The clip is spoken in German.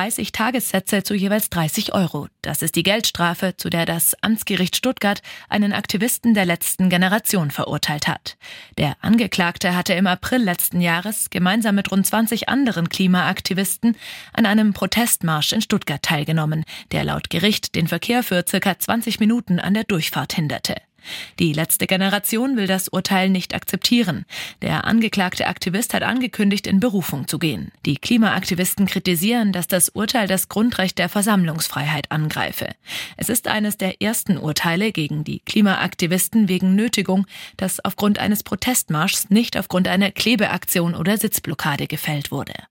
30 Tagessätze zu jeweils 30 €. Das ist die Geldstrafe, zu der das Amtsgericht Stuttgart einen Aktivisten der letzten Generation verurteilt hat. Der Angeklagte hatte im April letzten Jahres gemeinsam mit rund 20 anderen Klimaaktivisten an einem Protestmarsch in Stuttgart teilgenommen, der laut Gericht den Verkehr für ca. 20 Minuten an der Durchfahrt hinderte. Die letzte Generation will das Urteil nicht akzeptieren. Der angeklagte Aktivist hat angekündigt, in Berufung zu gehen. Die Klimaaktivisten kritisieren, dass das Urteil das Grundrecht der Versammlungsfreiheit angreife. Es ist eines der ersten Urteile gegen die Klimaaktivisten wegen Nötigung, das aufgrund eines Protestmarschs nicht aufgrund einer Klebeaktion oder Sitzblockade gefällt wurde.